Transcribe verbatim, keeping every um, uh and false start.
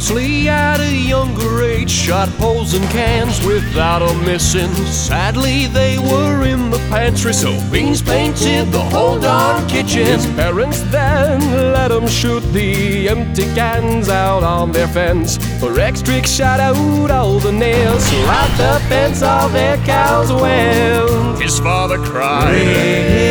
Moxley at a younger age shot holes in cans without a missing. Sadly they were in the pantry, so Beans painted the whole darn kitchen. His parents then let him shoot the empty cans out on their fence. But Rex Trick shot out all the nails throughout the fence all their cows went. His father cried,